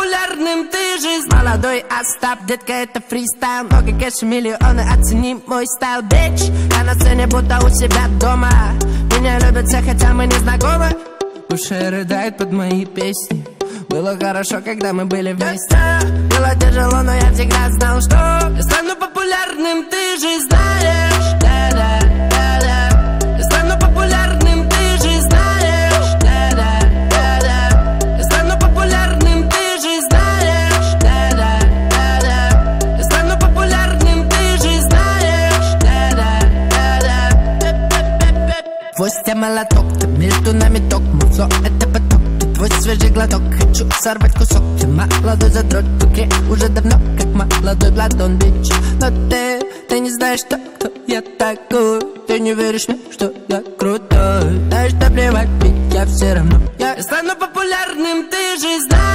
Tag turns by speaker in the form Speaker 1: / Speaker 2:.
Speaker 1: популярным, ты же молодой Остап, детка, это фристайл. Много кэша, миллионы, оцени мой стайл, бич. Я на сцене, будто у себя дома. Меня любят все, хотя мы не знакомы. Уши рыдают под мои песни. Было хорошо, когда мы были вместе. Было тяжело, но я всегда знал, что я стану популярным, ты же знаешь. Я стану популярным, ты же знаешь. Я стану популярным, ты же знаешь. Я стану популярным, ты же знаешь. Гвоздь, молоток, ты между нами ток, музло, это поток. Твой свежий глоток, хочу сорвать кусок. Ты молодой задрот, в игре уже давно, как молодой Платон, бич. Но ты не знаешь, кто я такой. Ты не веришь мне, что я крутой. Знаешь, что плевать, ведь я все равно. Я стану популярным, ты же знаешь.